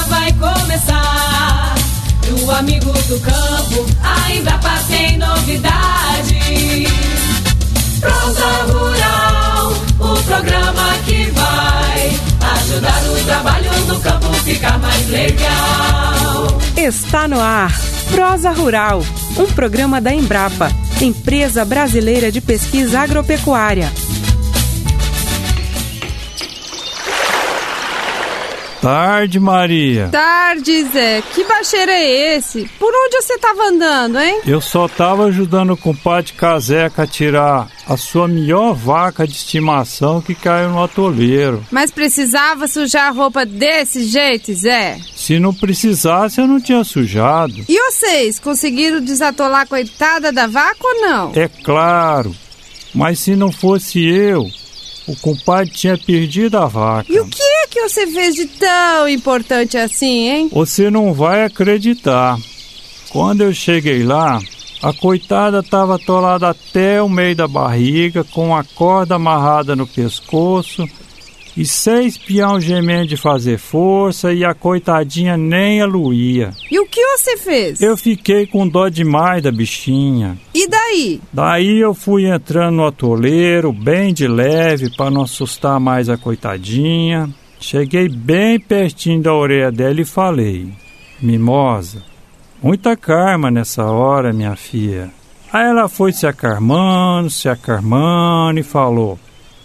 vai começar. O amigo do campo, a Embrapa tem novidade. Prosa Rural, o programa que vai ajudar o trabalho do campo ficar mais legal. Está no ar, Prosa Rural, um programa da Embrapa, Empresa Brasileira de Pesquisa Agropecuária. Tarde, Maria. Tarde, Zé. Que baixeiro é esse? Por onde você estava andando, hein? Eu só estava ajudando o compadre Caseca a tirar a sua melhor vaca de estimação que caiu no atoleiro. Mas precisava sujar a roupa desse jeito, Zé? Se não precisasse, eu não tinha sujado. E vocês, conseguiram desatolar a coitada da vaca ou não? É claro, mas se não fosse eu, o compadre tinha perdido a vaca. E o que é que você fez de tão importante assim, hein? Você não vai acreditar. Quando eu cheguei lá, a coitada estava atolada até o meio da barriga, com a corda amarrada no pescoço e 6 peão gemendo de fazer força, e a coitadinha nem aluía. E o que você fez? Eu fiquei com dó demais da bichinha. E daí? Daí eu fui entrando no atoleiro, bem de leve, para não assustar mais a coitadinha. Cheguei bem pertinho da orelha dela e falei: Mimosa, muita karma nessa hora, minha filha. Aí ela foi se acarmando e falou: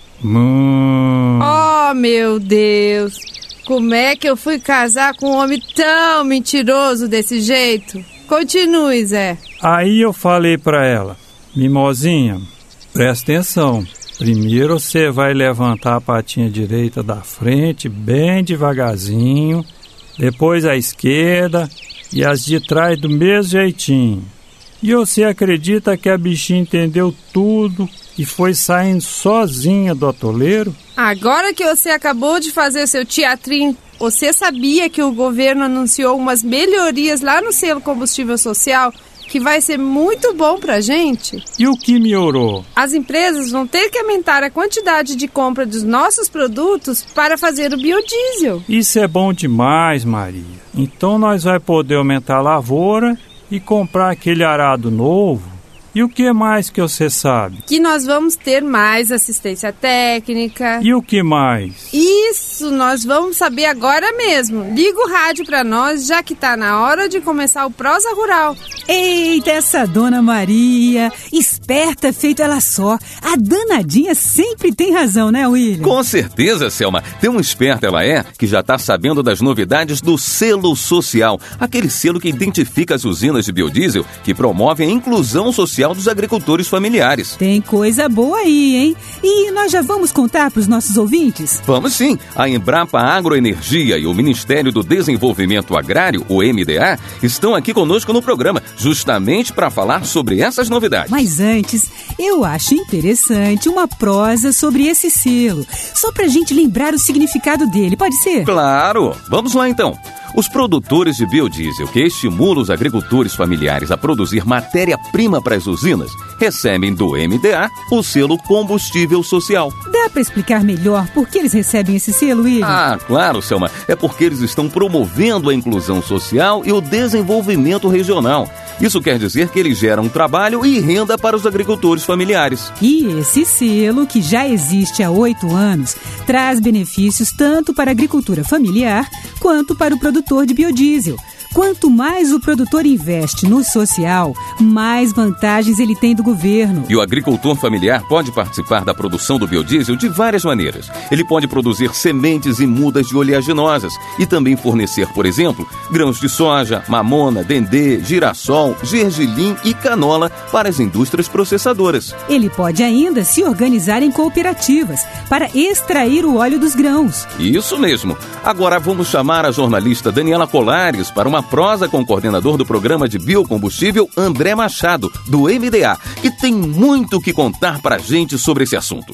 Oh, meu Deus! Como é que eu fui casar com um homem tão mentiroso desse jeito? Continue, Zé. Aí eu falei pra ela: Mimosinha, presta atenção. Primeiro você vai levantar a patinha direita da frente, bem devagarzinho. Depois a esquerda e as de trás do mesmo jeitinho. E você acredita que a bichinha entendeu tudo e foi saindo sozinha do atoleiro? Agora que você acabou de fazer seu teatrinho, você sabia que o governo anunciou umas melhorias lá no selo combustível social que vai ser muito bom pra gente? E o que melhorou? As empresas vão ter que aumentar a quantidade de compra dos nossos produtos para fazer o biodiesel. Isso é bom demais, Maria. Então nós vamos poder aumentar a lavoura e comprar aquele arado novo. E o que mais que você sabe? Que nós vamos ter mais assistência técnica. E o que mais? Isso nós vamos saber agora mesmo. Liga o rádio pra nós, já que tá na hora de começar o Prosa Rural. Eita, essa dona Maria, esperta feito ela só. A danadinha sempre tem razão, né, William? Com certeza, Selma. Tão esperta ela é que já tá sabendo das novidades do selo social. Aquele selo que identifica as usinas de biodiesel que promovem a inclusão social dos agricultores familiares. Tem coisa boa aí, hein? E nós já vamos contar para os nossos ouvintes? Vamos sim! A Embrapa Agroenergia e o Ministério do Desenvolvimento Agrário, o MDA, estão aqui conosco no programa, justamente para falar sobre essas novidades. Mas antes, eu acho interessante uma prosa sobre esse selo, só para a gente lembrar o significado dele, pode ser? Claro! Vamos lá então! Os produtores de biodiesel que estimulam os agricultores familiares a produzir matéria-prima para as usinas recebem do MDA o selo combustível social. Dá para explicar melhor por que eles recebem esse selo, William? Ah, claro, Selma. É porque eles estão promovendo a inclusão social e o desenvolvimento regional. Isso quer dizer que eles geram trabalho e renda para os agricultores familiares. E esse selo, que já existe há 8 anos, traz benefícios tanto para a agricultura familiar quanto para o produtor de biodiesel. Quanto mais o produtor investe no social, mais vantagens ele tem do governo. E o agricultor familiar pode participar da produção do biodiesel de várias maneiras. Ele pode produzir sementes e mudas de oleaginosas e também fornecer, por exemplo, grãos de soja, mamona, dendê, girassol, gergelim e canola para as indústrias processadoras. Ele pode ainda se organizar em cooperativas para extrair o óleo dos grãos. Isso mesmo. Agora vamos chamar a jornalista Daniela Colares para uma prosa com o coordenador do programa de biocombustível, André Machado, do MDA, que tem muito o que contar pra gente sobre esse assunto.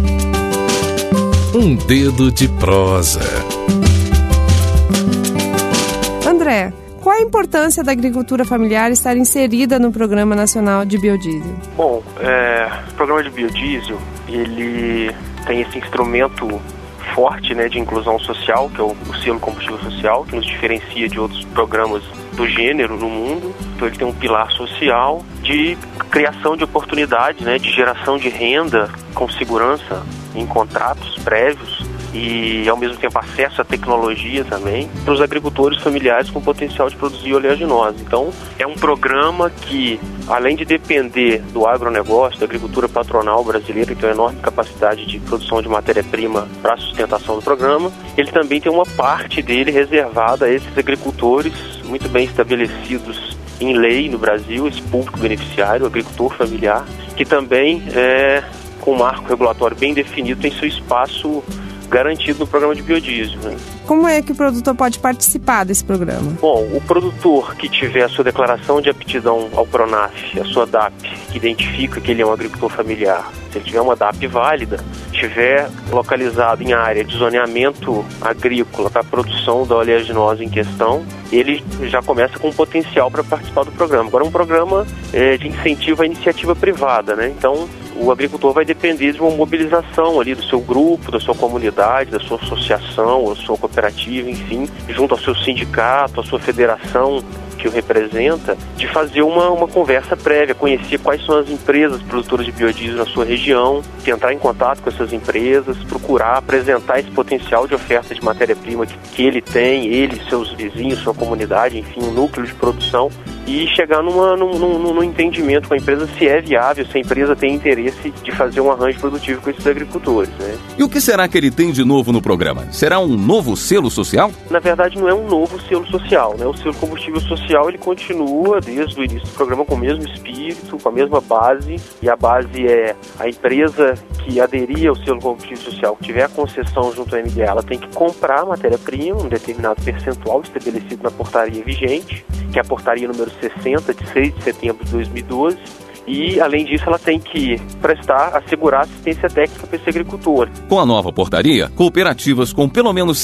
Um dedo de prosa. André, qual a importância da agricultura familiar estar inserida no Programa Nacional de Biodiesel? Bom, o programa de biodiesel, ele tem esse instrumento forte, né, de inclusão social, que é o selo combustível social, que nos diferencia de outros programas do gênero no mundo. Então ele tem um pilar social de criação de oportunidades, né, de geração de renda com segurança em contratos prévios e, ao mesmo tempo, acesso à tecnologia também para os agricultores familiares com potencial de produzir oleaginosa. Então, é um programa que, além de depender do agronegócio, da agricultura patronal brasileira, que tem uma enorme capacidade de produção de matéria-prima para a sustentação do programa, ele também tem uma parte dele reservada a esses agricultores muito bem estabelecidos em lei no Brasil, esse público beneficiário, o agricultor familiar, que também, com um marco regulatório bem definido, tem seu espaço garantido no programa de biodiesel, né? Como é que o produtor pode participar desse programa? Bom, o produtor que tiver a sua declaração de aptidão ao Pronaf, a sua DAP, que identifica que ele é um agricultor familiar, se ele tiver uma DAP válida, estiver localizado em área de zoneamento agrícola para a produção da oleaginosa em questão, ele já começa com potencial para participar do programa. Agora, um programa de incentivo à iniciativa privada, né? Então, o agricultor vai depender de uma mobilização ali do seu grupo, da sua comunidade, da sua associação, da sua cooperativa, enfim, junto ao seu sindicato, à sua federação que o representa, de fazer uma conversa prévia, conhecer quais são as empresas produtoras de biodiesel na sua região, entrar em contato com essas empresas, procurar apresentar esse potencial de oferta de matéria-prima que ele tem, ele, seus vizinhos, sua comunidade, enfim, um núcleo de produção, e chegar num entendimento com a empresa se é viável, se a empresa tem interesse de fazer um arranjo produtivo com esses agricultores, né? E o que será que ele tem de novo no programa? Será um novo selo social? Na verdade, não é um novo selo social, né? O selo combustível social, ele continua desde o início do programa com o mesmo espírito, com a mesma base, e a base é a empresa que aderir ao selo combustível social, que tiver a concessão junto à MDA, ela tem que comprar matéria-prima, um determinado percentual estabelecido na portaria vigente, que é a portaria número 60, de 6 de setembro de 2012, e, além disso, ela tem que assegurar assistência técnica para esse agricultor. Com a nova portaria, cooperativas com pelo menos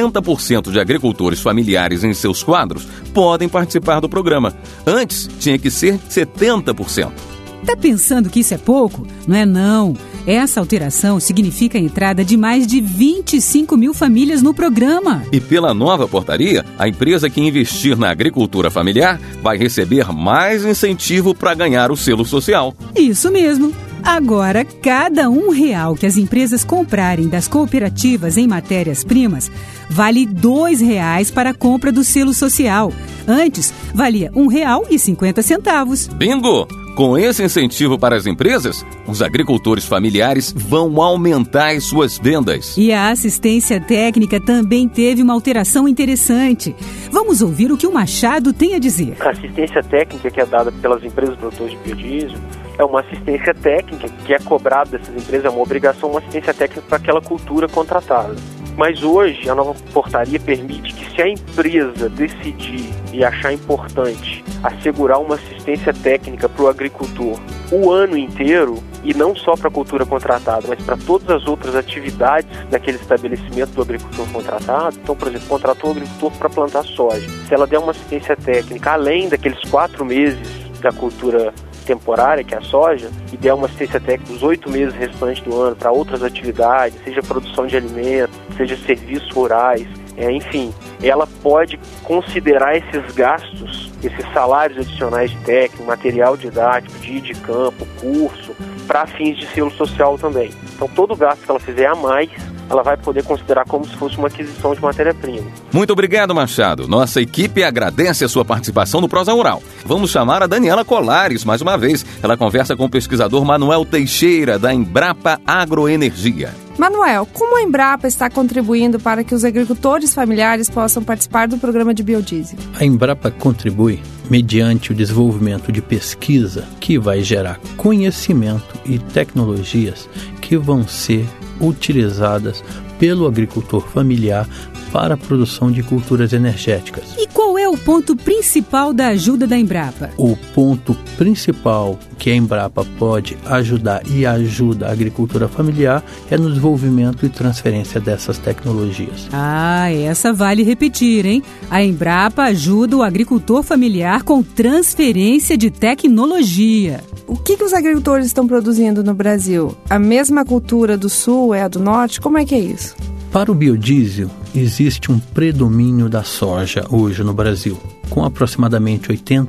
60% de agricultores familiares em seus quadros podem participar do programa. Antes, tinha que ser 70%. Tá pensando que isso é pouco? Não é não. Essa alteração significa a entrada de mais de 25 mil famílias no programa. E pela nova portaria, a empresa que investir na agricultura familiar vai receber mais incentivo para ganhar o selo social. Isso mesmo. Agora, cada R$1 que as empresas comprarem das cooperativas em matérias-primas vale R$2 para a compra do selo social. Antes, valia R$1,50. Bingo! Com esse incentivo para as empresas, os agricultores familiares vão aumentar as suas vendas. E a assistência técnica também teve uma alteração interessante. Vamos ouvir o que o Machado tem a dizer. A assistência técnica que é dada pelas empresas produtoras de biodiesel é uma assistência técnica que é cobrada dessas empresas, é uma obrigação, uma assistência técnica para aquela cultura contratada. Mas hoje a nova portaria permite que, se a empresa decidir e achar importante assegurar uma assistência técnica para o agricultor o ano inteiro, e não só para a cultura contratada, mas para todas as outras atividades daquele estabelecimento do agricultor contratado. Então, por exemplo, contratou o agricultor para plantar soja. Se ela der uma assistência técnica além daqueles 4 meses da cultura temporária, que é a soja, e der uma assistência técnica dos 8 meses restantes do ano para outras atividades, seja produção de alimentos, seja serviços rurais, enfim, ela pode considerar esses gastos, esses salários adicionais de técnico, material didático, dia de campo, curso, para fins de selo social também. Então, todo gasto que ela fizer a mais, ela vai poder considerar como se fosse uma aquisição de matéria-prima. Muito obrigado, Machado. Nossa equipe agradece a sua participação no Prosa Rural. Vamos chamar a Daniela Colares mais uma vez. Ela conversa com o pesquisador Manuel Teixeira, da Embrapa Agroenergia. Manuel, como a Embrapa está contribuindo para que os agricultores familiares possam participar do programa de biodiesel? A Embrapa contribui mediante o desenvolvimento de pesquisa que vai gerar conhecimento e tecnologias que vão ser utilizadas pelo agricultor familiar para a produção de culturas energéticas. E qual é o ponto principal da ajuda da Embrapa? O ponto principal que a Embrapa pode ajudar e ajuda a agricultura familiar é no desenvolvimento e transferência dessas tecnologias. Essa vale repetir, hein? A Embrapa ajuda o agricultor familiar com transferência de tecnologia. O que os agricultores estão produzindo no Brasil? A mesma cultura do Sul é a do Norte? Como é que é isso? Para o biodiesel, existe um predomínio da soja hoje no Brasil, com aproximadamente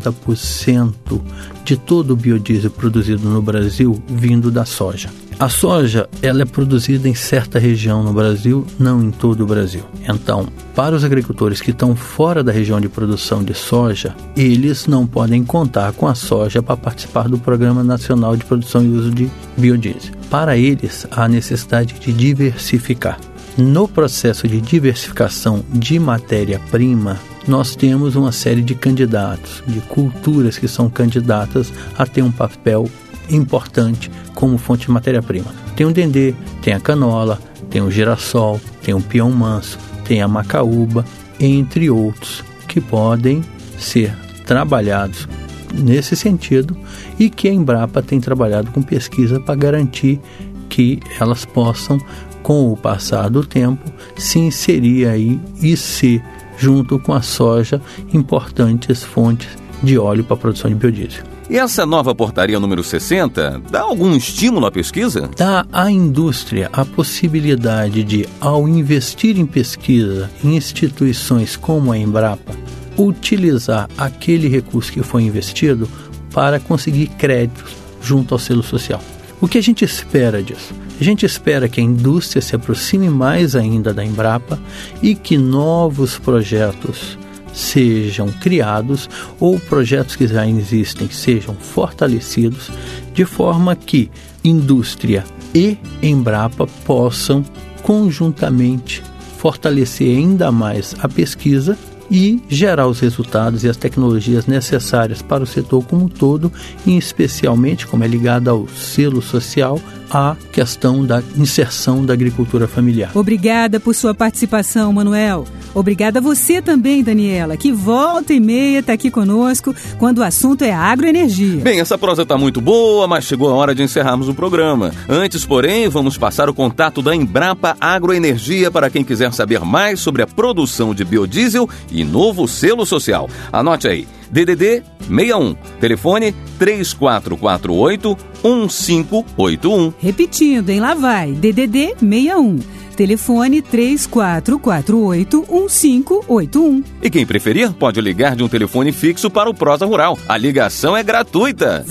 80% de todo o biodiesel produzido no Brasil vindo da soja. A soja, ela é produzida em certa região no Brasil, não em todo o Brasil. Então, para os agricultores que estão fora da região de produção de soja, eles não podem contar com a soja para participar do Programa Nacional de Produção e Uso de Biodiesel. Para eles, há necessidade de diversificar. No processo de diversificação de matéria-prima, nós temos uma série de candidatos, de culturas que são candidatas a ter um papel importante como fonte de matéria-prima. Tem o dendê, tem a canola, tem o girassol, tem o peão manso, tem a macaúba, entre outros, que podem ser trabalhados nesse sentido e que a Embrapa tem trabalhado com pesquisa para garantir que elas possam, com o passar do tempo, se inserir aí e ser, junto com a soja, importantes fontes de óleo para a produção de biodiesel. E essa nova portaria número 60 dá algum estímulo à pesquisa? Dá à indústria a possibilidade de, ao investir em pesquisa em instituições como a Embrapa, utilizar aquele recurso que foi investido para conseguir créditos junto ao selo social. O que a gente espera disso? A gente espera que a indústria se aproxime mais ainda da Embrapa e que novos projetos sejam criados ou projetos que já existem sejam fortalecidos, de forma que indústria e Embrapa possam conjuntamente fortalecer ainda mais a pesquisa e gerar os resultados e as tecnologias necessárias para o setor como um todo, e especialmente, como é ligado ao selo social, a questão da inserção da agricultura familiar. Obrigada por sua participação, Manuel. Obrigada a você também, Daniela, que volta e meia está aqui conosco quando o assunto é agroenergia. Bem, essa prosa está muito boa, mas chegou a hora de encerrarmos o programa. Antes, porém, vamos passar o contato da Embrapa Agroenergia para quem quiser saber mais sobre a produção de biodiesel e novo selo social. Anote aí, DDD 61, telefone 3448-1581. Repetindo, hein? Lá vai, DDD 61. Telefone 3448-1581. E quem preferir, pode ligar de um telefone fixo para o Prosa Rural. A ligação é gratuita.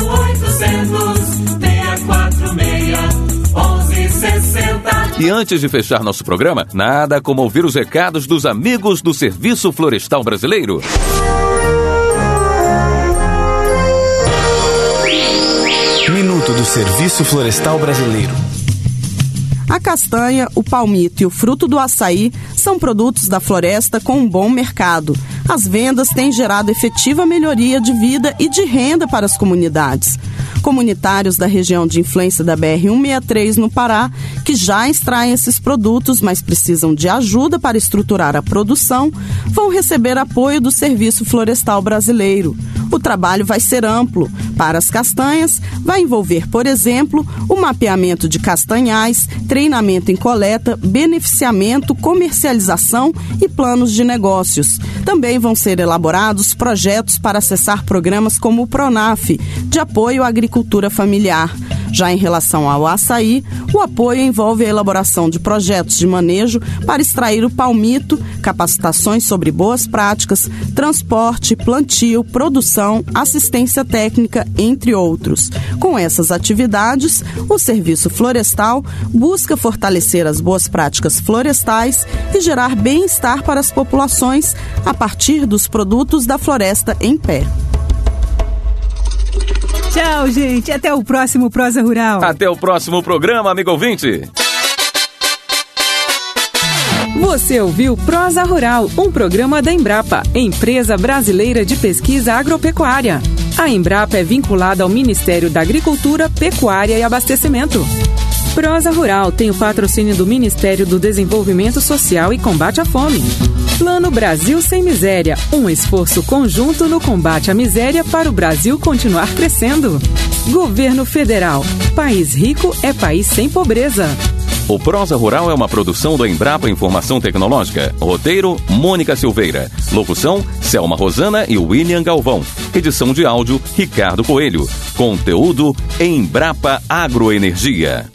0800-646-1160. E antes de fechar nosso programa, nada como ouvir os recados dos amigos do Serviço Florestal Brasileiro. Minuto do Serviço Florestal Brasileiro. A castanha, o palmito e o fruto do açaí são produtos da floresta com um bom mercado. As vendas têm gerado efetiva melhoria de vida e de renda para as comunidades. Comunitários da região de influência da BR-163 no Pará, que já extraem esses produtos, mas precisam de ajuda para estruturar a produção, vão receber apoio do Serviço Florestal Brasileiro. O trabalho vai ser amplo. Para as castanhas, vai envolver, por exemplo, o mapeamento de castanhais, treinamento em coleta, beneficiamento, comercialização e planos de negócios. Também vão ser elaborados projetos para acessar programas como o PRONAF, de apoio à agricultura familiar. Já em relação ao açaí, o apoio envolve a elaboração de projetos de manejo para extrair o palmito, capacitações sobre boas práticas, transporte, plantio, produção, assistência técnica, entre outros. Com essas atividades, o Serviço Florestal busca fortalecer as boas práticas florestais e gerar bem-estar para as populações a partir dos produtos da floresta em pé. Tchau, gente. Até o próximo Prosa Rural. Até o próximo programa, amigo ouvinte. Você ouviu Prosa Rural, um programa da Embrapa, Empresa Brasileira de Pesquisa Agropecuária. A Embrapa é vinculada ao Ministério da Agricultura, Pecuária e Abastecimento. Prosa Rural tem o patrocínio do Ministério do Desenvolvimento Social e Combate à Fome. Plano Brasil Sem Miséria, um esforço conjunto no combate à miséria para o Brasil continuar crescendo. Governo Federal, país rico é país sem pobreza. O Prosa Rural é uma produção da Embrapa Informação Tecnológica. Roteiro, Mônica Silveira. Locução, Selma Rosana e William Galvão. Edição de áudio, Ricardo Coelho. Conteúdo, Embrapa Agroenergia.